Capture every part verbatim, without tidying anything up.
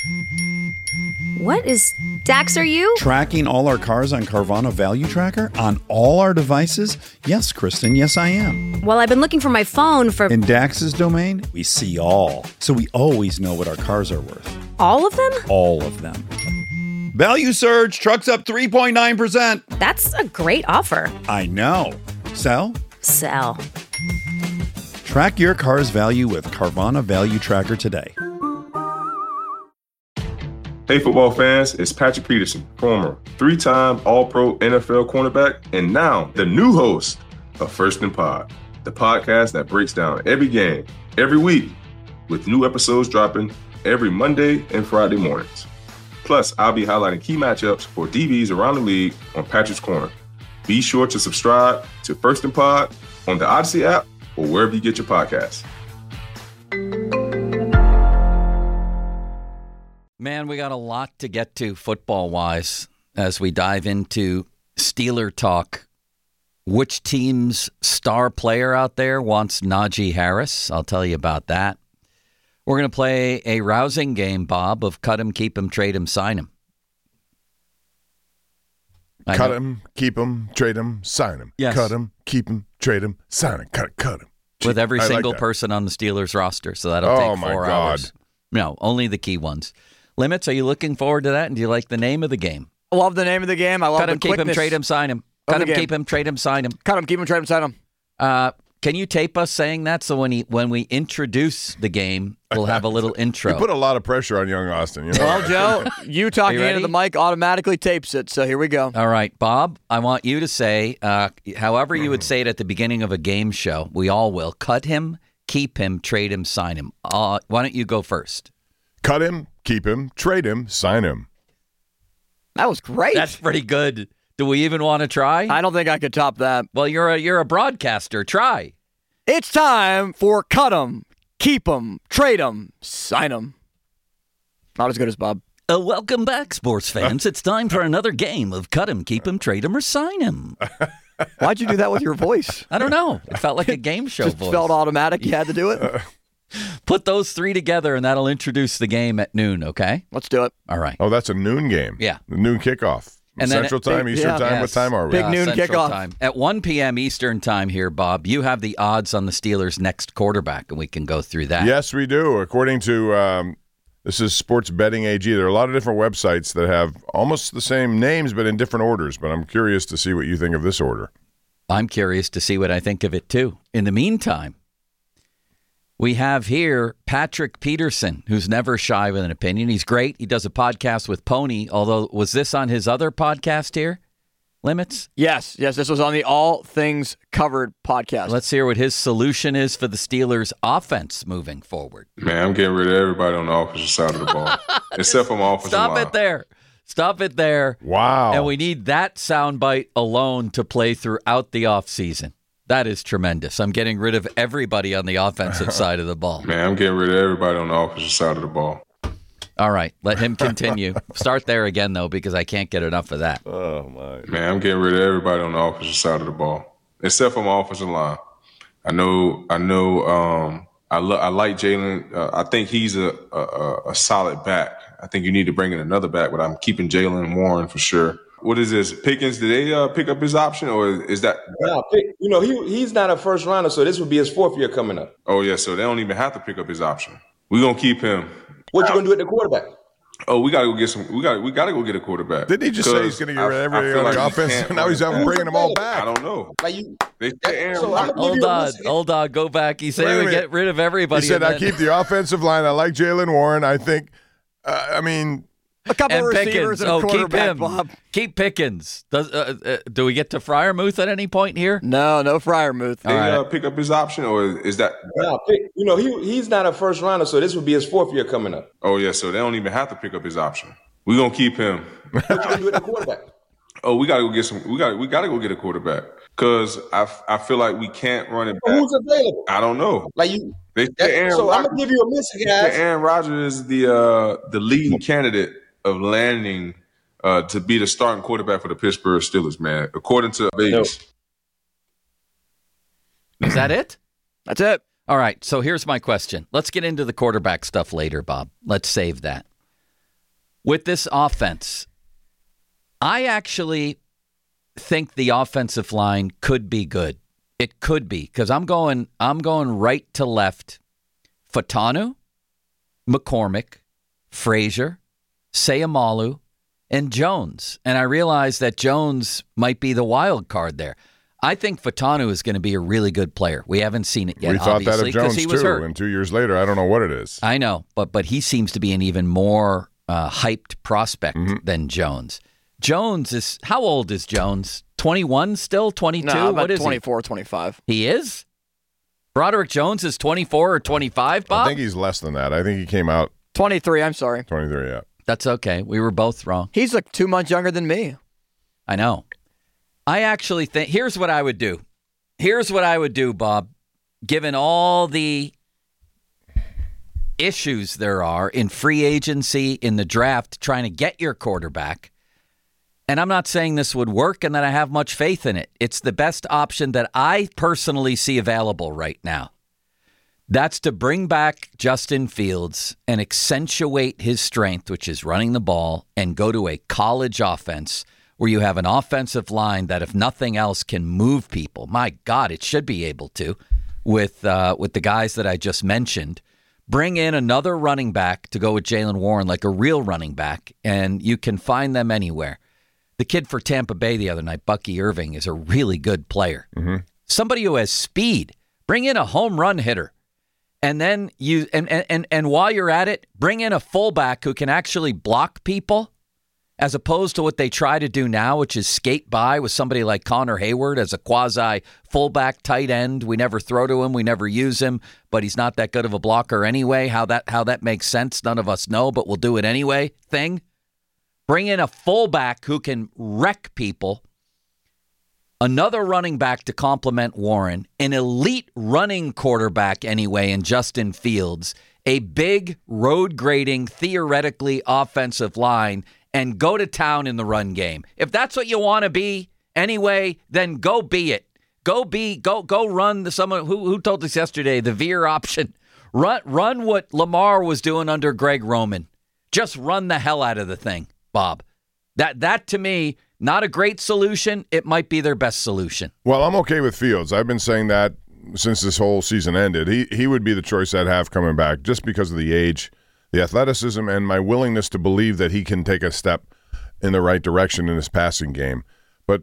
What is... Dax, are you? Tracking all our cars on Carvana Value Tracker on all our devices? Yes, Kristen, yes, I am. Well, I've been looking for my phone for... In Dax's domain, we see all. So we always know what our cars are worth. All of them? All of them. Value surge, trucks up three point nine percent. That's a great offer. I know. Sell? Sell. Track your car's value with Carvana Value Tracker today. Hey football fans, it's Patrick Peterson, former three-time All-Pro N F L cornerback, and now the new host of First and Pod, the podcast that breaks down every game, every week, with new episodes dropping every Monday and Friday mornings. Plus, I'll be highlighting key matchups for D Bs around the league on Patrick's Corner. Be sure to subscribe to First and Pod on the Odyssey app or wherever you get your podcasts. Man, we got a lot to get to football-wise as we dive into Steeler talk. Which team's star player out there wants Najee Harris? I'll tell you about that. We're going to play a rousing game, Bob, of cut him, keep him, trade him, sign him. I cut know. him, keep him, trade him, sign him. Yes. Cut him, keep him, trade him, sign him. Cut, cut him. With every I like single that. person on the Steelers roster, so that'll Oh, take my four God. hours. No, only the key ones. Limits, are you looking forward to that? And do you like the name of the game? I love the name of the game. I love Cut the him, keep him, quickness trade him, sign him. of Cut the him, game. keep him, trade him, sign him. Cut him, keep him, trade him, sign him. Uh, can you tape us saying that so when he when we introduce the game, we'll have a little intro? You put a lot of pressure on young Austin. You know? Well, Joe, you talking Are you into the ready? mic automatically tapes it, so here we go. All right, Bob, I want you to say, uh, however you would say it at the beginning of a game show, we all will, cut him, keep him, trade him, sign him. Uh, why don't you go first? Cut him, keep him, trade him, sign him. That was great. That's pretty good. Do we even want to try? I don't think I could top that. Well, you're a you're a broadcaster. Try. It's time for cut him, keep him, trade him, sign him. Not as good as Bob. Uh, welcome back, sports fans. It's time for another game of cut him, keep him, trade him, or sign him. Why'd you do that with your voice? I don't know. It felt like a game show Just voice. felt automatic. You had to do it. Put those three together, and that'll introduce the game at noon, okay? Let's do it. All right. Oh, that's a noon game. Yeah. The noon kickoff. And then Central it- time, big- Eastern yeah. time. Yes. What time are we? Big noon Central kickoff. time. At one p.m. Eastern time here, Bob, you have the odds on the Steelers' next quarterback, and we can go through that. Yes, we do. According to um, this is Sports Betting A G. There are a lot of different websites that have almost the same names, but in different orders. But I'm curious to see what you think of this order. I'm curious to see what I think of it, too. In the meantime, we have here Patrick Peterson, who's never shy with an opinion. He's great. He does a podcast with Pony, although was this on his other podcast here, Limits? Yes, yes, this was on the All Things Covered podcast. Let's hear what his solution is for the Steelers' offense moving forward. Man, I'm getting rid of everybody on the offensive side of the ball, except for my offensive Stop line. it there. Stop it there. Wow. And we need that soundbite alone to play throughout the offseason. That is tremendous. I'm getting rid of everybody on the offensive side of the ball. Man, I'm getting rid of everybody on the offensive side of the ball. All right, let him continue. Start there again, though, because I can't get enough of that. Oh, my. Man, I'm getting rid of everybody on the offensive side of the ball, except for my offensive line. I know, I know. Um, I lo- I like Jalen. Uh, I think he's a, a a solid back. I think you need to bring in another back, but I'm keeping Jalen Warren for sure. What is this? Pickens, did they uh, pick up his option, or is that? No, pick- you know, he he's not a first rounder, so this would be his fourth year coming up. Oh, yeah, so they don't even have to pick up his option. We're going to keep him. What you gonna do at the quarterback? Oh, we got to go get some. We got we got to go get a quarterback. Didn't he just say he's going to get rid of I- I everybody feel on like the we offense? can't Now he's run it out back. bringing them all I back. don't know. Like you, They say Aaron so I'm Rodgers- gonna give Hold you a on, list. hold on, go back. He said Wait a we minute. get rid of everybody. He said, and I then- keep the offensive line. I like Jalen Warren. I think, uh, I mean, A couple and of Pickens. receivers and a Oh, keep quarterback, him. Bob. Keep Pickens. Does uh, uh, do we get to Fryermuth at any point here? No, no Fryermuth. They All right. uh, pick up his option, or is that? No, pick, you know, he he's not a first rounder, so this would be his fourth year coming up. Oh yeah, so they don't even have to pick up his option. We're gonna keep him. What you gonna do at the quarterback? Oh, we gotta go get some. We got we gotta go get a quarterback because I, I feel like we can't run it back. Who's available? I don't know. Like you. They say Aaron so I'm Rodgers, gonna give you a list, they say guys. Aaron Rodgers is the uh, the leading candidate of landing uh, to be the starting quarterback for the Pittsburgh Steelers. Man, according to Vegas. Is that it? That's it. All right, so here's my question. Let's get into the quarterback stuff later, Bob. Let's save that. with this offense, I actually think the offensive line could be good. It could be, because I'm going I'm going right to left. Fatanu, McCormick, Frazier, Sayamalu, and Jones. And I realize that Jones might be the wild card there. I think Fatanu is going to be a really good player. We haven't seen it yet, we thought that obviously, of Jones he was too, hurt. and two years later, I don't know what it is. I know, but but he seems to be an even more uh, hyped prospect Mm-hmm. than Jones. Jones is, how old is Jones? twenty-one still? twenty-two? No, about what is twenty-four, twenty-five. he? He is? Broderick Jones is twenty-four or twenty-five, Bob? I think he's less than that. I think he came out twenty-three, I'm sorry. twenty-three, yeah. That's okay. We were both wrong. He's like two months younger than me. I know. I actually think, here's what I would do. Here's what I would do, Bob, given all the issues there are in free agency, in the draft, trying to get your quarterback. And I'm not saying this would work and that I have much faith in it. It's the best option that I personally see available right now. That's to bring back Justin Fields and accentuate his strength, which is running the ball, and go to a college offense where you have an offensive line that, if nothing else, can move people. My God, it should be able to with uh, with the guys that I just mentioned. Bring in another running back to go with Jaylen Warren, like a real running back, and you can find them anywhere. The kid for Tampa Bay the other night, Bucky Irving, is a really good player. Mm-hmm. Somebody who has speed. Bring in a home run hitter. And then you and, and and while you're at it, bring in a fullback who can actually block people, as opposed to what they try to do now, which is skate by with somebody like Connor Hayward as a quasi fullback tight end. We never throw to him, we never use him, but he's not that good of a blocker anyway. How that how that makes sense, none of us know, but we'll do it anyway. Thing. Bring in a fullback who can wreck people. Another running back to complement Warren, an elite running quarterback anyway in Justin Fields, a big road grading, theoretically offensive line, and go to town in the run game. If that's what you want to be anyway, then go be it. Go be, go go run the, someone who, who told us yesterday, the veer option. Run, run what Lamar was doing under Greg Roman. Just run the hell out of the thing, Bob. That that to me, not a great solution. It might be their best solution. Well, I'm okay with Fields. I've been saying that since this whole season ended. He he would be the choice I'd have coming back just because of the age, the athleticism, and my willingness to believe that he can take a step in the right direction in his passing game. But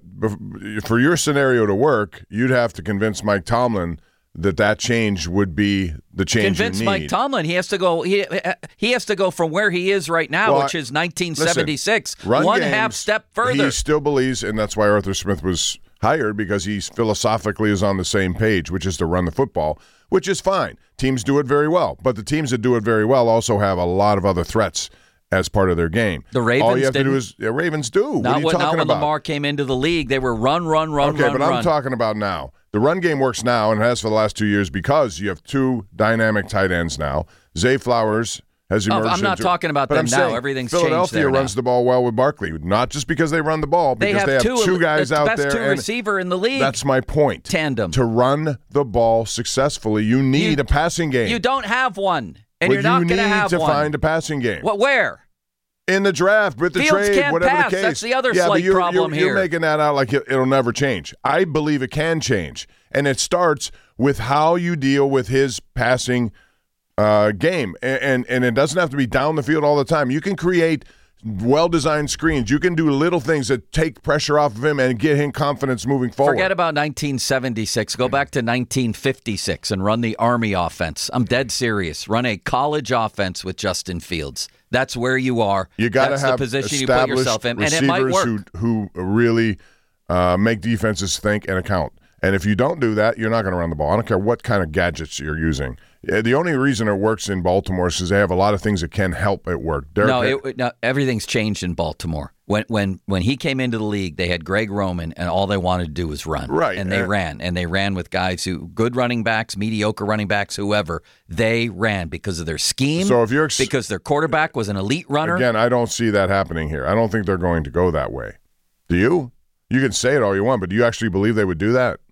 for your scenario to work, you'd have to convince Mike Tomlin that that change would be the change Convince you need. Mike Tomlin he has to go. He he has to go from where he is right now, Well, which is nineteen seventy-six, Listen, one games, half step further. He still believes, and that's why Arthur Smith was hired, because he philosophically is on the same page, which is to run the football, which is fine. Teams do it very well, but the teams that do it very well also have a lot of other threats as part of their game. The Ravens All you have to didn't. do is yeah, Ravens do. What Not are you when, talking not when about? Lamar came into the league. They were run, run, run, okay, run, but run. I'm talking about now. The run game works now and has for the last two years because you have two dynamic tight ends now. Zay Flowers has Oh, emerged. I'm not into, talking about but them I'm now. saying Everything's changed Philadelphia there runs now. the ball well with Barkley, not just because they run the ball, They because have, they have two, two guys the out best there. two and receiver in the league. That's my point. Tandem. To run the ball successfully, you need You- a passing game. You don't have one, and Well, you're not you going to need have to one. find a passing game. What? Where? In the draft, with the Fields trade, can't whatever pass. the case. That's the other yeah, slight but you're, problem you're, here. You're making that out like it, it'll never change. I believe it can change, and it starts with how you deal with his passing uh, game, and, and and it doesn't have to be down the field all the time. You can create well-designed screens. You can do little things that take pressure off of him and get him confidence moving forward. Forget about nineteen seventy-six. Go back to nineteen fifty-six and run the Army offense. I'm dead serious. Run a college offense with Justin Fields. That's where you are. You got to That's have the position you put established yourself in, and receivers it might work. who who really uh, make defenses think and account. And if you don't do that, you're not going to run the ball. I don't care what kind of gadgets you're using. Yeah, the only reason it works in Baltimore is because they have a lot of things that can help it work. Derek No, Henry- it, no, everything's changed in Baltimore. When when when he came into the league, they had Greg Roman, and all they wanted to do was run. Right, and they and- ran, and they ran with guys who good running backs, mediocre running backs, whoever. They ran because of their scheme. So if you're ex- because their quarterback was an elite runner. Again, I don't see that happening here. I don't think they're going to go that way. Do you? You can say it all you want, but do you actually believe they would do that?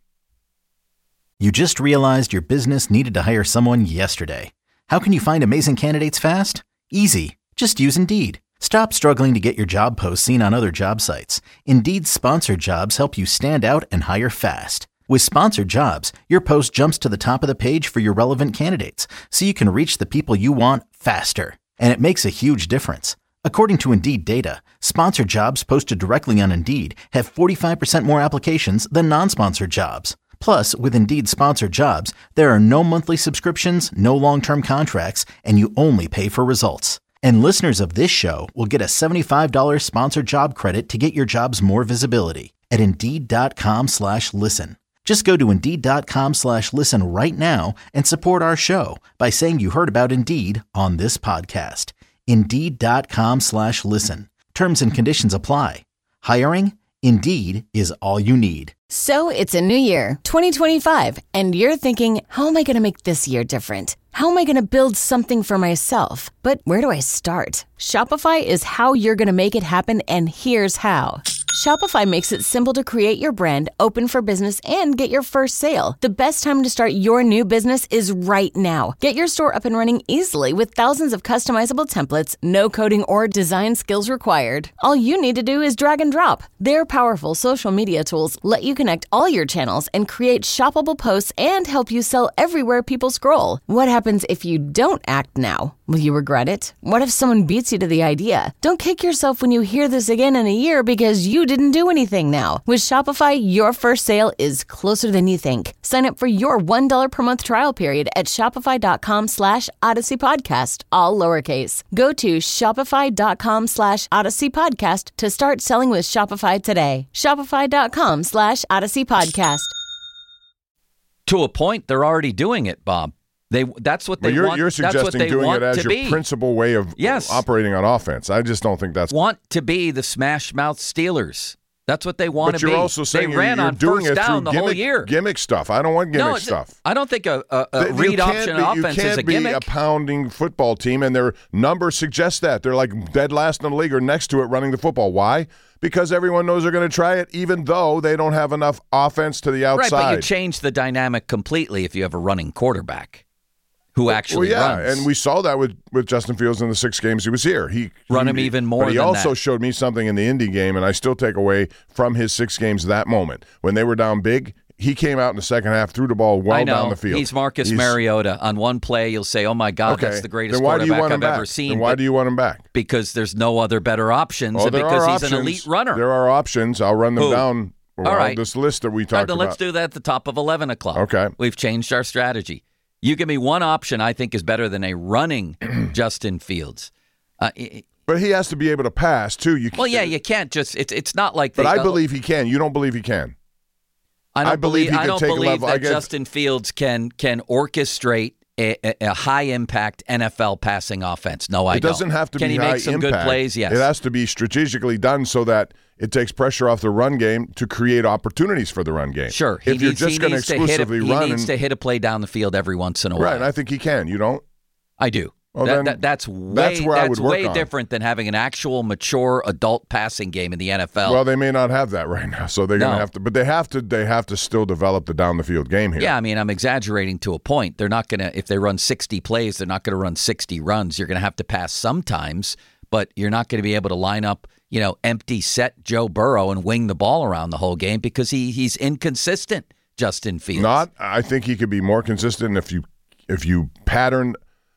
You just realized your business needed to hire someone yesterday. How can you find amazing candidates fast? Easy. Just use Indeed. Stop struggling to get your job posts seen on other job sites. Indeed's sponsored jobs help you stand out and hire fast. With sponsored jobs, your post jumps to the top of the page for your relevant candidates, so you can reach the people you want faster. And it makes a huge difference. According to Indeed data, sponsored jobs posted directly on Indeed have forty-five percent more applications than non-sponsored jobs. Plus, with Indeed sponsored jobs, there are no monthly subscriptions, no long-term contracts, and you only pay for results. And listeners of this show will get a seventy-five dollars sponsored job credit to get your jobs more visibility at Indeed.com slash listen. Just go to Indeed.com slash listen right now and support our show by saying you heard about Indeed on this podcast. Indeed.com slash listen. Terms and conditions apply. Hiring? Indeed is all you need. So it's a new year, twenty twenty-five, and you're thinking, how am I going to make this year different? How am I going to build something for myself? But where do I start? Shopify is how you're going to make it happen, and here's how. Shopify makes it simple to create your brand, open for business, and get your first sale. The best time to start your new business is right now. Get your store up and running easily with thousands of customizable templates, no coding or design skills required. All you need to do is drag and drop. Their powerful social media tools let you connect all your channels and create shoppable posts and help you sell everywhere people scroll. What happens if you don't act now? Will you regret it? What if someone beats you to the idea? Don't kick yourself when you hear this again in a year because you didn't do anything now. With Shopify, your first sale is closer than you think. Sign up for your one dollar per month trial period at shopify.com slash Odyssey Podcast, all lowercase. Go to shopify.com slash Odyssey Podcast to start selling with Shopify today. Shopify.com slash Odyssey Podcast. To a point, they're already doing it, Bob. They that's what they well, you're, want. You're that's what suggesting they doing want it as to your be. principal way of yes. operating on offense. I just don't think that's want to be the smash mouth Steelers. That's what they want but to be. But you're also saying they you're, ran you're on doing first it down through the gimmick, whole year. Gimmick stuff. I don't want gimmick no, stuff. I don't think a, a, a read option be, offense you can't is a be gimmick. a pounding football team, and their numbers suggest that they're like dead last in the league or next to it running the football. Why? Because everyone knows they're going to try it, even though they don't have enough offense to the outside. Right, but you change the dynamic completely if you have a running quarterback who actually well, yeah, runs. and we saw that with, with Justin Fields in the six games he was here. He run he, him even more. But he than also that. showed me something in the Indy game, and I still take away from his six games that moment when they were down big. He came out in the second half, threw the ball well I know. down the field. He's Marcus He's, Mariota. On one play, you'll say, "Oh my God, okay. that's the greatest then why do you quarterback want him I've back? ever seen." Then why do you want him back? Because there's no other better options, oh, and there because are he's options. an elite runner. There are options. I'll run them Who? down. Well, All right. This list that we talked All right, then about. let's do that at the top of eleven o'clock. Okay. We've changed our strategy. You give me one option I think is better than a running Justin Fields. Uh, it, but he has to be able to pass, too. You well, yeah, you can't just – it's it's not like But they, I uh, believe he can. You don't believe he can. I don't I believe believe, he I could don't take a believe level- that I guess- Justin Fields can can orchestrate a, a, a high-impact N F L passing offense. No, I It don't. doesn't have to can be he high make some impact. good plays? Yes. It has to be strategically done so that it takes pressure off the run game to create opportunities for the run game. Sure. If he you're needs, just he going to needs to hit a, exclusively he run, needs and, to hit a play down the field every once in a right? while. And I think he can. You don't. I do. Well, that, then that, that's way, that's where I would work way on. different than having an actual mature adult passing game in the N F L. Well, they may not have that right now, so they're going to No. have to. But they have to. They have to still develop the down the field game here. Yeah, I mean, I'm exaggerating to a point. They're not going to, if they run sixty plays, they're not going to run sixty runs. You're going to have to pass sometimes, but you're not going to be able to line up, you know, empty set Joe Burrow and wing the ball around the whole game because he he's inconsistent, Justin Fields. Not. I think he could be more consistent if you if you pattern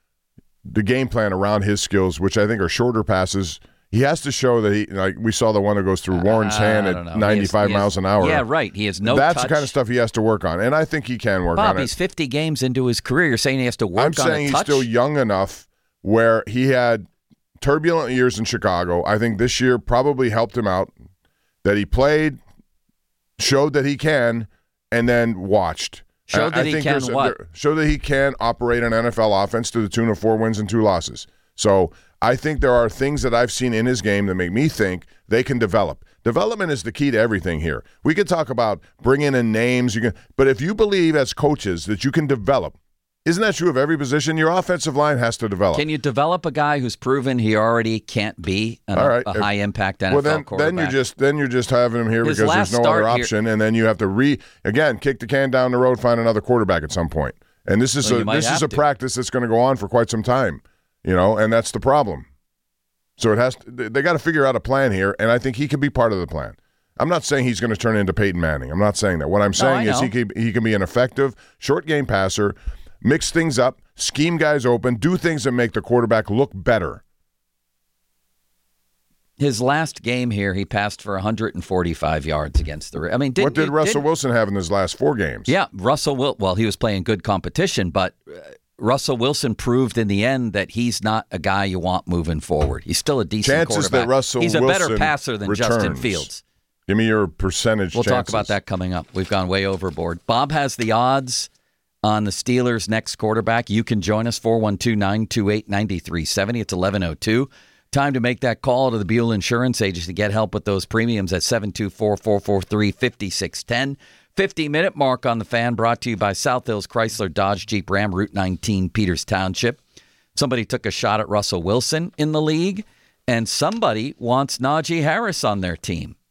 the game plan around his skills, which I think are shorter passes. He has to show that he, like we saw the one that goes through Warren's Uh, hand I don't know. at He ninety-five has- he has- miles an hour. Yeah, right. He has no That's touch. the kind of stuff he has to work on, and I think he can work Bob, on he's it. fifty games into his career. You're saying he has to work I'm on saying a he's touch? still young enough where he had turbulent years in Chicago. I think this year probably helped him out, that he played, showed that he can, and then watched. Showed I- that I he think can there's- what? there- Showed that he can operate an N F L offense to the tune of four wins and two losses. So I think there are things that I've seen in his game that make me think they can develop. Development is the key to everything here. We could talk about bringing in names, you can, but if you believe as coaches that you can develop, isn't that true of every position? Your offensive line has to develop. Can you develop a guy who's proven he already can't be an, All right. a high impact N F L well, then, quarterback? then you're just then you're just having him here His because last there's no other start here- option, and then you have to re again kick the can down the road, find another quarterback at some point. And this is Well, you a might this is have a to. practice that's going to go on for quite some time, you know, and that's the problem. So it has to, they got to figure out a plan here, and I think he can be part of the plan. I'm not saying he's going to turn into Peyton Manning. I'm not saying that. What I'm saying no, is he can, he can be an effective short game passer, mix things up, scheme guys open, do things that make the quarterback look better. His last game here, he passed for one hundred forty-five yards against the. I mean, did, what did Russell did, Wilson have in his last four games? Yeah, Russell Wil- Well, he was playing good competition, but. Uh, Russell Wilson proved in the end that he's not a guy you want moving forward. He's still a decent Chances quarterback. that Russell he's a Wilson better passer than returns. Justin Fields. Give me your percentage We'll chances. talk about that coming up. We've gone way overboard. Bob has the odds on the Steelers' next quarterback. You can join us, four one two, nine two eight, nine three seven zero. It's eleven oh two. Time to make that call to the Buell Insurance Agency to get help with those premiums at seven two four, four four three, five six one zero. fifty-minute mark on the Fan, brought to you by South Hills Chrysler Dodge Jeep Ram, Route nineteen, Peters Township. Somebody took a shot at Russell Wilson in the league, and somebody wants Najee Harris on their team.